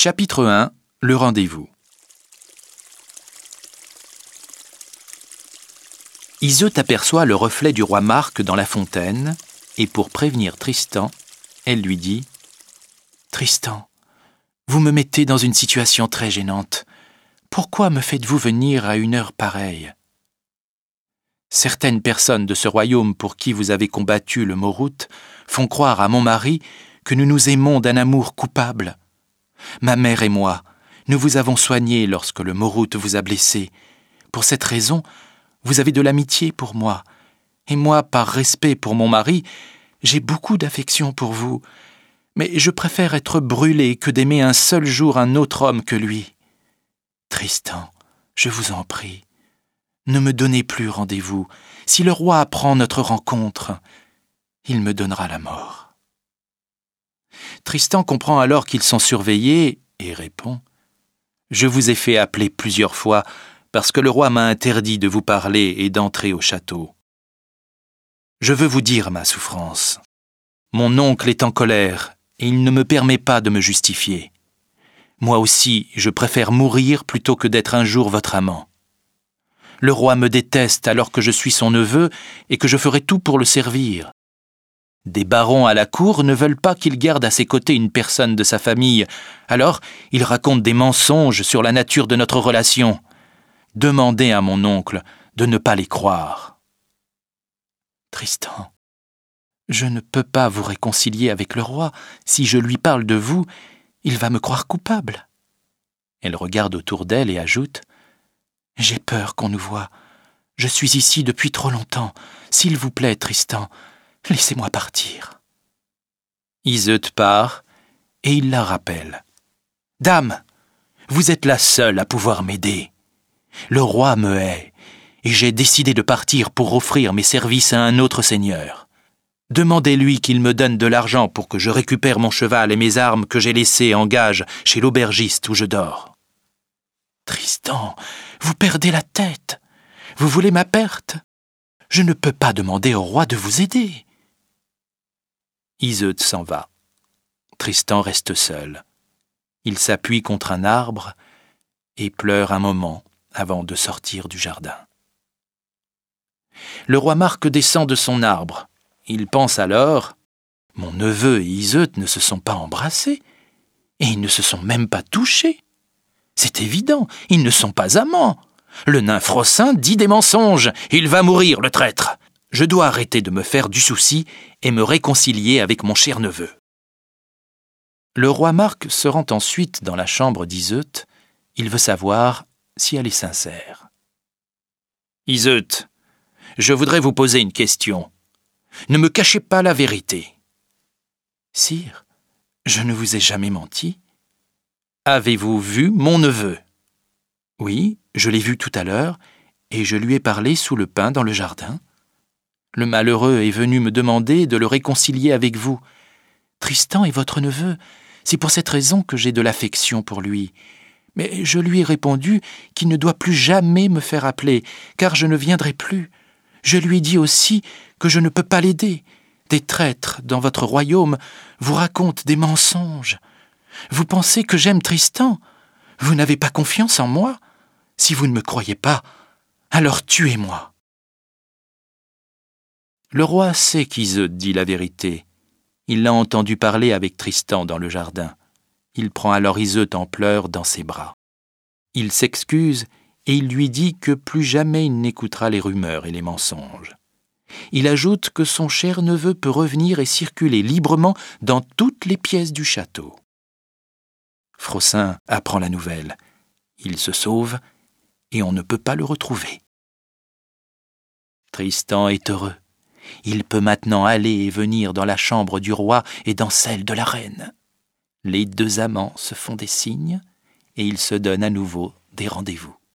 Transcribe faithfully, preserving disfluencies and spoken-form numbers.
Chapitre un. Le rendez-vous. Iseut aperçoit le reflet du roi Marc dans la fontaine, et pour prévenir Tristan, elle lui dit « Tristan, vous me mettez dans une situation très gênante. Pourquoi me faites-vous venir à une heure pareille ? Certaines personnes de ce royaume pour qui vous avez combattu le Morhout font croire à mon mari que nous nous aimons d'un amour coupable. Ma mère et moi, nous vous avons soigné lorsque le Morhout vous a blessé. Pour cette raison, vous avez de l'amitié pour moi. Et moi, par respect pour mon mari, j'ai beaucoup d'affection pour vous. Mais je préfère être brûlé que d'aimer un seul jour un autre homme que lui. Tristan, je vous en prie, ne me donnez plus rendez-vous. Si le roi apprend notre rencontre, il me donnera la mort. » Tristan comprend alors qu'ils sont surveillés et répond « Je vous ai fait appeler plusieurs fois parce que le roi m'a interdit de vous parler et d'entrer au château. Je veux vous dire ma souffrance. Mon oncle est en colère et il ne me permet pas de me justifier. Moi aussi, je préfère mourir plutôt que d'être un jour votre amant. Le roi me déteste alors que je suis son neveu et que je ferai tout pour le servir. Des barons à la cour ne veulent pas qu'il garde à ses côtés une personne de sa famille, alors ils racontent des mensonges sur la nature de notre relation. Demandez à mon oncle de ne pas les croire. » Tristan, je ne peux pas vous réconcilier avec le roi. Si je lui parle de vous, il va me croire coupable. Elle regarde autour d'elle et ajoute « J'ai peur qu'on nous voie. Je suis ici depuis trop longtemps. S'il vous plaît, Tristan, laissez-moi partir. » Iseut part et il la rappelle. « Dame, vous êtes la seule à pouvoir m'aider. Le roi me hait et j'ai décidé de partir pour offrir mes services à un autre seigneur. Demandez-lui qu'il me donne de l'argent pour que je récupère mon cheval et mes armes que j'ai laissées en gage chez l'aubergiste où je dors. » Tristan, vous perdez la tête. Vous voulez ma perte ? Je ne peux pas demander au roi de vous aider. Iseut s'en va. Tristan reste seul. Il s'appuie contre un arbre et pleure un moment avant de sortir du jardin. Le roi Marc descend de son arbre. Il pense alors « Mon neveu et Iseut ne se sont pas embrassés et ils ne se sont même pas touchés. C'est évident, ils ne sont pas amants. Le nain Frosin dit des mensonges. Il va mourir, le traître. Je dois arrêter de me faire du souci et me réconcilier avec mon cher neveu. » Le roi Marc se rend ensuite dans la chambre d'Iseut. Il veut savoir si elle est sincère. « Iseut, je voudrais vous poser une question. Ne me cachez pas la vérité. »« Sire, je ne vous ai jamais menti. »« Avez-vous vu mon neveu ?»« Oui, je l'ai vu tout à l'heure, et je lui ai parlé sous le pin dans le jardin. Le malheureux est venu me demander de le réconcilier avec vous. Tristan est votre neveu, c'est pour cette raison que j'ai de l'affection pour lui. Mais je lui ai répondu qu'il ne doit plus jamais me faire appeler, car je ne viendrai plus. Je lui ai dit aussi que je ne peux pas l'aider. Des traîtres dans votre royaume vous racontent des mensonges. Vous pensez que j'aime Tristan ? Vous n'avez pas confiance en moi ? Si vous ne me croyez pas, alors tuez-moi. » Le roi sait qu'Iseut dit la vérité. Il l'a entendu parler avec Tristan dans le jardin. Il prend alors Iseut en pleurs dans ses bras. Il s'excuse et il lui dit que plus jamais il n'écoutera les rumeurs et les mensonges. Il ajoute que son cher neveu peut revenir et circuler librement dans toutes les pièces du château. Frosin apprend la nouvelle. Il se sauve et on ne peut pas le retrouver. Tristan est heureux. Il peut maintenant aller et venir dans la chambre du roi et dans celle de la reine. Les deux amants se font des signes et ils se donnent à nouveau des rendez-vous.